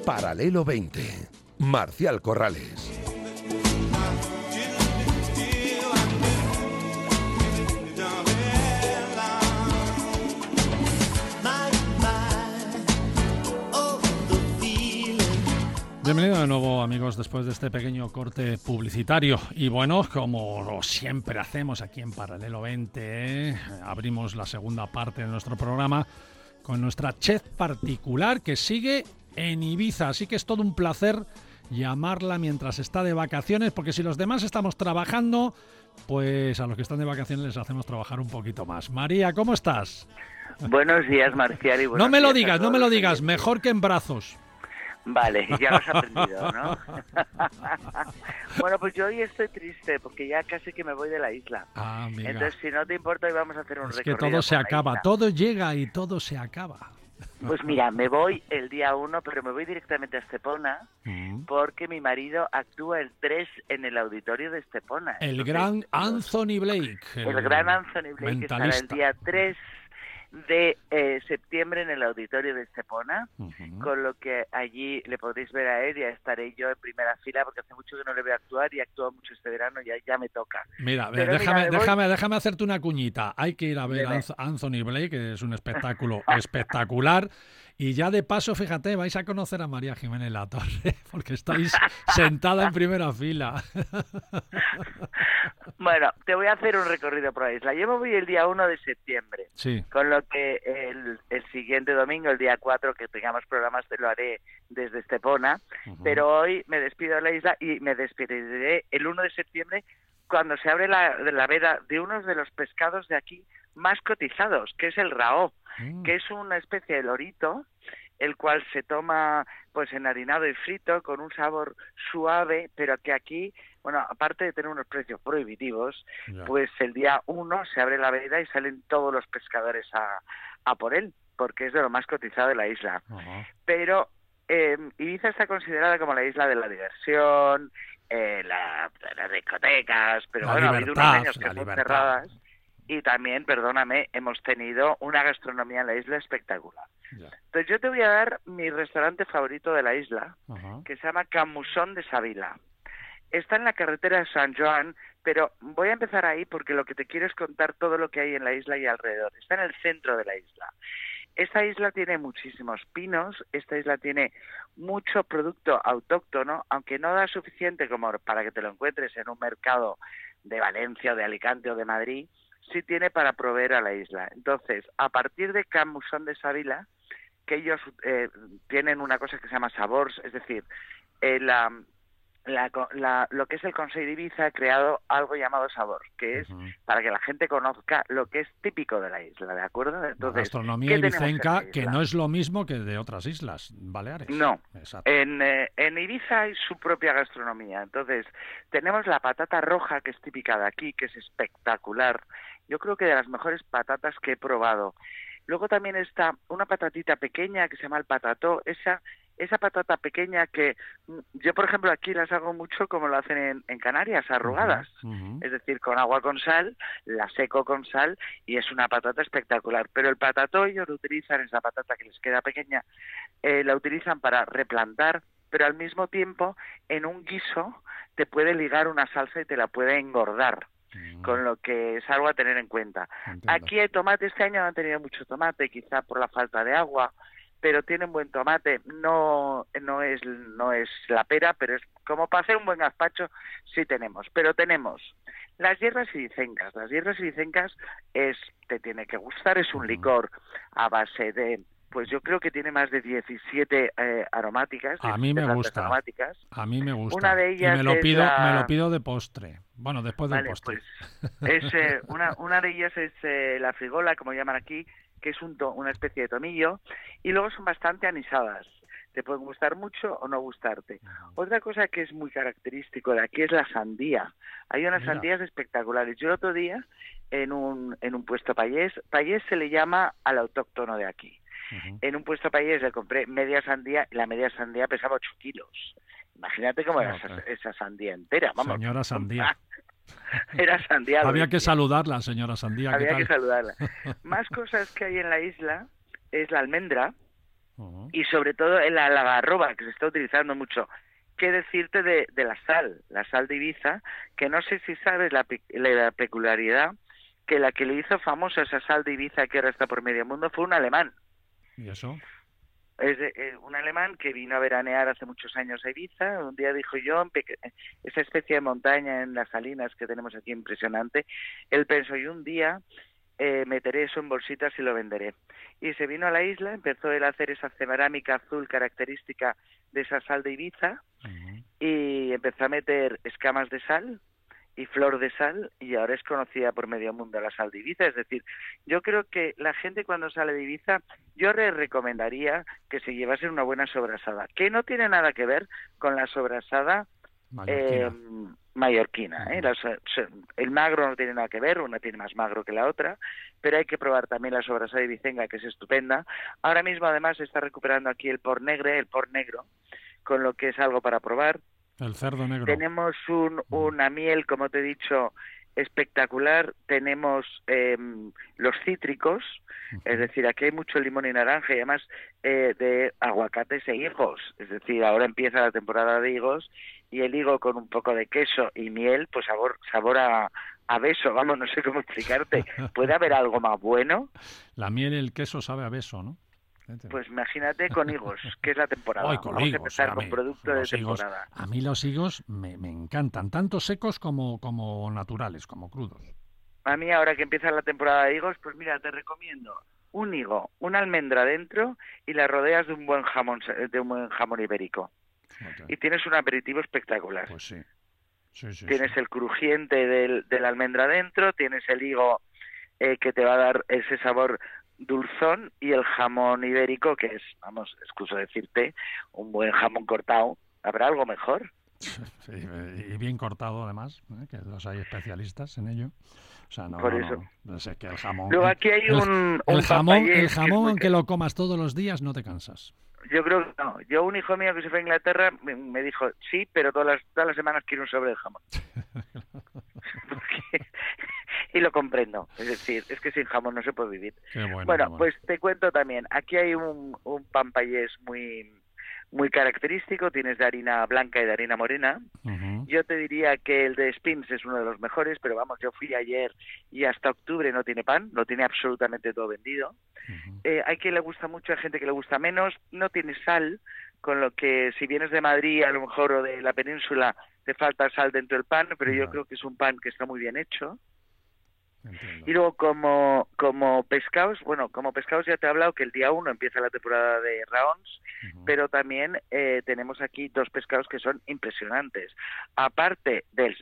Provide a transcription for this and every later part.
Paralelo 20. Marcial Corrales. Bienvenido de nuevo, amigos, después de este pequeño corte publicitario. Y bueno, como siempre hacemos aquí en Paralelo 20, abrimos la segunda parte de nuestro programa con nuestra chef particular que sigue en Ibiza. Así que es todo un placer llamarla mientras está de vacaciones, porque si los demás estamos trabajando, pues a los que están de vacaciones les hacemos trabajar un poquito más. María, ¿cómo estás? Buenos días, Marcial. Y no me lo digas, mejor que en brazos. Vale, ya lo has aprendido, ¿no? Bueno, pues yo hoy estoy triste porque ya casi que me voy de la isla. Ah, amiga. Entonces, si no te importa, hoy vamos a hacer un recorrido. Es que todo se acaba, todo llega y todo se acaba. Pues mira, me voy el día 1, pero me voy directamente a Estepona porque mi marido actúa el 3 en el auditorio de Estepona. El gran Anthony Blake. El gran Anthony Blake estará el día 3 de septiembre en el auditorio de Estepona, con lo que allí le podréis ver a él y estaré yo en primera fila porque hace mucho que no le veo actuar y actúa mucho este verano y ya me toca. Mira, déjame hacerte una cuñita. Hay que ir a ver a Anthony Blake, que es un espectáculo espectacular. Y ya de paso, fíjate, vais a conocer a María Jiménez Latorre, porque estáis sentada en primera fila. Bueno, te voy a hacer un recorrido por la isla. Yo me voy el día 1 de septiembre, sí. Con lo que el siguiente domingo, el día 4, que tengamos programas, te lo haré desde Estepona. Pero hoy me despido de la isla y me despediré el 1 de septiembre cuando se abre la veda de uno de los pescados de aquí más cotizados, que es el raó, que es una especie de lorito, el cual se toma pues enharinado y frito con un sabor suave, pero que aquí, bueno, aparte de tener unos precios prohibitivos, pues el día 1 se abre la veda y salen todos los pescadores a por él, porque es de lo más cotizado de la isla. Pero Ibiza está considerada como la isla de la diversión, las discotecas, pero bueno, ha habido unos años que están cerradas. Y también, perdóname, hemos tenido una gastronomía en la isla espectacular. Entonces yo te voy a dar mi restaurante favorito de la isla, que se llama Camusón de Savila. Está en la carretera de San Joan, pero voy a empezar ahí porque lo que te quiero es contar todo lo que hay en la isla y alrededor. Está en el centro de la isla. Esta isla tiene muchísimos pinos, esta isla tiene mucho producto autóctono, aunque no da suficiente como para que te lo encuentres en un mercado de Valencia, o de Alicante o de Madrid, sí tiene para proveer a la isla. Entonces, a partir de Camusón de Savila, que ellos tienen una cosa que se llama sabors, es decir, lo que es el Consell de Ibiza ha creado algo llamado sabor, que es para que la gente conozca lo que es típico de la isla, ¿de acuerdo? Entonces, la gastronomía ibicenca, que no es lo mismo que de otras islas baleares. No, exacto. En Ibiza hay su propia gastronomía. Entonces, tenemos la patata roja, que es típica de aquí, que es espectacular. Yo creo que de las mejores patatas que he probado. Luego también está una patatita pequeña que se llama el patató. Esa patata pequeña que yo, por ejemplo, aquí las hago mucho como lo hacen en Canarias, arrugadas. Es decir, con agua con sal, la seco con sal y es una patata espectacular. Pero el patató ellos lo utilizan, esa patata que les queda pequeña, la utilizan para replantar, pero al mismo tiempo en un guiso te puede ligar una salsa y te la puede engordar. Con lo que es algo a tener en cuenta. Entiendo. Aquí el tomate, este año no han tenido mucho tomate, quizá por la falta de agua, pero tienen buen tomate. No es la pera, pero es como para hacer un buen gazpacho, sí tenemos. Pero tenemos las hierbas ibicencas. Las hierbas ibicencas te tiene que gustar, es un licor a base de... Pues yo creo que tiene más de 17 aromáticas. A mí me gusta. Aromáticas. A mí me gusta. Una de ellas y me lo pido de postre. Bueno, después del postre. Pues una de ellas es la frigola, como llaman aquí, que es una especie de tomillo, y luego son bastante anisadas. Te pueden gustar mucho o no gustarte. Otra cosa que es muy característico de aquí es la sandía. Hay unas sandías espectaculares. Yo el otro día, en un puesto payés se le llama al autóctono de aquí. En un puesto payés le compré media sandía y la media sandía pesaba 8 kilos. Imagínate cómo era esa sandía entera. Vamos. Señora Sandía. Era sandía. Había que saludarla, señora Sandía. Había que saludarla. Más cosas que hay en la isla es la almendra, y sobre todo en la algarroba, que se está utilizando mucho. ¿Qué decirte de la sal de Ibiza? Que no sé si sabes la peculiaridad, que la que le hizo famosa esa sal de Ibiza que ahora está por medio mundo fue un alemán. ¿Y eso? Es un alemán que vino a veranear hace muchos años a Ibiza. Un día dijo yo, esa especie de montaña en las salinas que tenemos aquí impresionante, él pensó, y un día meteré eso en bolsitas y lo venderé. Y se vino a la isla, empezó él a hacer esa cerámica azul característica de esa sal de Ibiza, y empezó a meter escamas de sal y flor de sal, y ahora es conocida por medio mundo la sal de Ibiza. Es decir, yo creo que la gente cuando sale de Ibiza, yo les recomendaría que se llevasen una buena sobrasada, que no tiene nada que ver con la sobrasada mallorquina. El magro no tiene nada que ver, una tiene más magro que la otra, pero hay que probar también la sobrasada ibicenga, que es estupenda. Ahora mismo además se está recuperando aquí el porc negro, con lo que es algo para probar. El cerdo negro. Tenemos una miel, como te he dicho, espectacular. Tenemos los cítricos, es decir, aquí hay mucho limón y naranja, y además de aguacates e higos. Es decir, ahora empieza la temporada de higos, y el higo con un poco de queso y miel, pues sabor a beso. Vamos, no sé cómo explicarte. ¿Puede haber algo más bueno? La miel y el queso sabe a beso, ¿no? Pues imagínate con higos, que es la temporada. Ay, Vamos a empezar con producto de temporada. A mí los higos me encantan, tanto secos como naturales, como crudos. A mí ahora que empieza la temporada de higos, pues mira, te recomiendo un higo, una almendra dentro, y las rodeas de un buen jamón ibérico. Okay. Y tienes un aperitivo espectacular. Pues sí. Tienes el crujiente de la almendra dentro, tienes el higo que te va a dar ese sabor dulzón, y el jamón ibérico, que es, vamos, excuso decirte, un buen jamón cortado. ¿Habrá algo mejor? Sí, y bien cortado además, que los hay especialistas en ello. O sea, por eso. No sé, que el jamón... Luego aquí hay el jamón, aunque lo comas todos los días, no te cansas. Yo creo que no. Yo, un hijo mío que se fue a Inglaterra me dijo, sí, pero todas las semanas quiero un sobre de jamón. Y lo comprendo. Es decir, es que sin jamón no se puede vivir. Bueno, pues te cuento también. Aquí hay un pan payés muy característico. Tienes de harina blanca y de harina morena. Yo te diría que el de Spins es uno de los mejores, pero vamos, yo fui ayer y hasta octubre no tiene pan, lo tiene absolutamente todo vendido. Hay quien le gusta mucho, hay gente que le gusta menos. No tiene sal, con lo que si vienes de Madrid a lo mejor o de la península te falta sal dentro del pan, pero yo creo que es un pan que está muy bien hecho. Entiendo. Y luego como pescados, ya te he hablado que el día 1 empieza la temporada de raons, pero también tenemos aquí dos pescados que son impresionantes. Aparte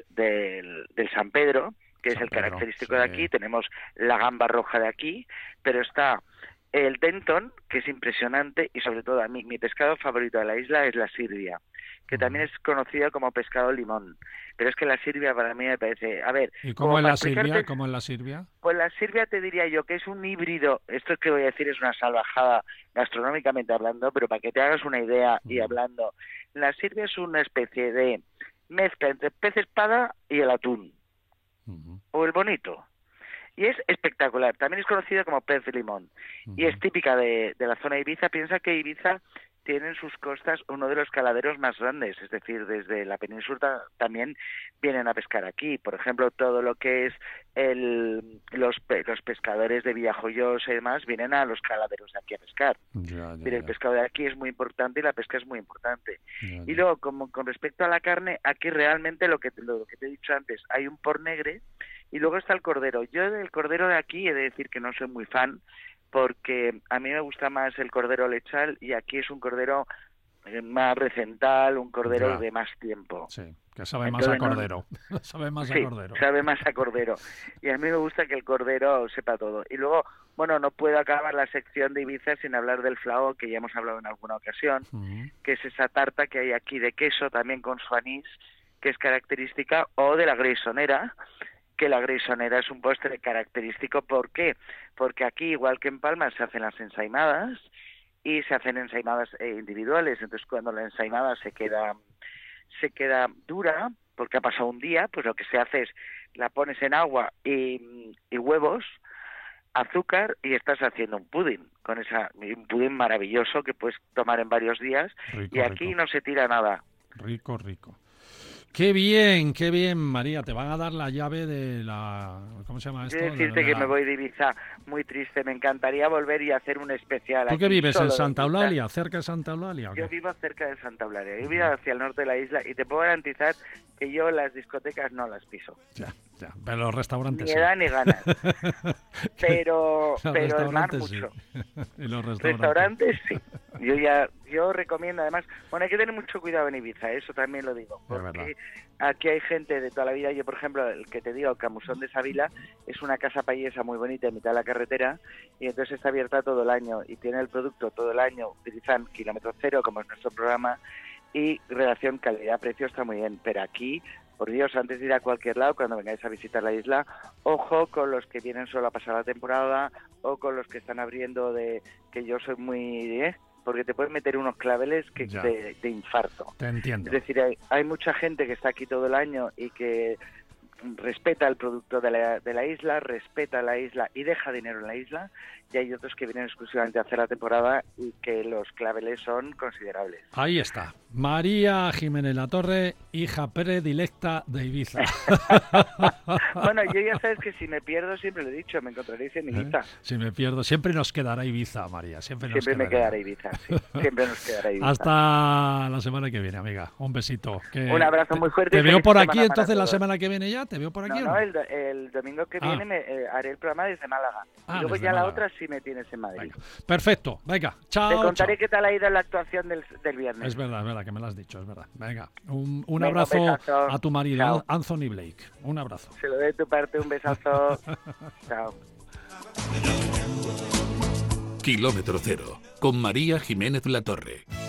del San Pedro, que es el característico de aquí, tenemos la gamba roja de aquí, pero está el Denton, que es impresionante, y sobre todo a mí, mi pescado favorito de la isla es la sirbia, que también es conocida como pescado limón. Pero es que la sirbia para mí me parece... A ver, ¿y cómo es la sirbia? ¿Cómo es la sirbia? Pues la sirbia te diría yo que es un híbrido. Esto que voy a decir es una salvajada gastronómicamente hablando, pero para que te hagas una idea y hablando. La sirbia es una especie de mezcla entre pez espada y el atún. O el bonito. Y es espectacular. También es conocida como pez de limón. Y es típica de la zona de Ibiza. Piensa que Ibiza tiene en sus costas uno de los caladeros más grandes. Es decir, desde la península también vienen a pescar aquí. Por ejemplo, todo lo que es los pescadores de Villajoyosa y demás vienen a los caladeros de aquí a pescar. Mira, el pescado de aquí es muy importante y la pesca es muy importante. Y luego, con respecto a la carne, aquí realmente lo que te he dicho antes, hay un porc negre. Y luego está el cordero. Yo del cordero de aquí he de decir que no soy muy fan, porque a mí me gusta más el cordero lechal, y aquí es un cordero más recental, un cordero de más tiempo. Sí, que sabe más a cordero. Sabe más a cordero. Sabe más a cordero. Y a mí me gusta que el cordero sepa todo. Y luego, bueno, no puedo acabar la sección de Ibiza sin hablar del flaó, que ya hemos hablado en alguna ocasión, que es esa tarta que hay aquí de queso, también con su anís, que es característica, o de la greisonera, que la greisonera es un postre característico. ¿Por qué? Porque aquí, igual que en Palma, se hacen las ensaimadas, y se hacen ensaimadas individuales. Entonces, cuando la ensaimada se queda dura, porque ha pasado un día, pues lo que se hace es la pones en agua y huevos, azúcar y estás haciendo un pudding, un pudding maravilloso que puedes tomar en varios días, Rico, y aquí rico. no se tira nada. Rico. Qué bien, María. Te van a dar la llave de la... ¿Cómo se llama esto? Quiero decirte que me voy de Ibiza muy triste. Me encantaría volver y hacer un especial. ¿Tú qué aquí vives? solo ¿En de Santa Ibiza. Eulalia? ¿Cerca de Santa Eulalia? ¿O qué? Yo vivo cerca de Santa Eulalia. Yo vivo hacia el norte de la isla y te puedo garantizar que yo las discotecas no las piso. Ya. Pero los restaurantes Ni sí. edad ni ganas. Pero Los el mar restaurantes mucho. sí. Y los Restaurantes sí. Yo recomiendo, además, hay que tener mucho cuidado en Ibiza, eso también lo digo, porque aquí hay gente de toda la vida. Yo, por ejemplo, el que te digo, el Camusón de Savila, es una casa payesa muy bonita en mitad de la carretera, y entonces está abierta todo el año y tiene el producto todo el año. Utilizan kilómetro cero, como es nuestro programa, y relación calidad-precio está muy bien. Pero aquí, por Dios, antes de ir a cualquier lado, cuando vengáis a visitar la isla, ojo con los que vienen solo a pasar la temporada, o con los que están abriendo que yo soy muy... porque te pueden meter unos claveles de infarto. Te entiendo. Es decir, hay mucha gente que está aquí todo el año y que respeta el producto de la isla, respeta la isla y deja dinero en la isla, y hay otros que vienen exclusivamente a hacer la temporada y que los claveles son considerables. Ahí está. María Jiménez Latorre, hija predilecta de Ibiza. Bueno, yo ya sabes que si me pierdo, siempre lo he dicho, me encontraréis en Ibiza. Si me pierdo, siempre nos quedará Ibiza, María. Siempre me quedará Ibiza, sí. Siempre nos quedará Ibiza. Hasta la semana que viene, amiga. Un besito. Un abrazo muy fuerte. ¿Te veo por aquí entonces la semana que viene ya? ¿Te veo por aquí? No, el domingo que viene haré el programa desde Málaga. Y luego ya la otra sí me tienes en Madrid. Venga. Perfecto. Venga, chao. Te contaré qué tal ha ido la actuación del viernes. Es verdad que me lo has dicho, es verdad. Venga, un abrazo a tu marido, chao. Anthony Blake. Un abrazo. Se lo doy de tu parte, un besazo. Chao. Kilómetro cero, con María Jiménez Latorre.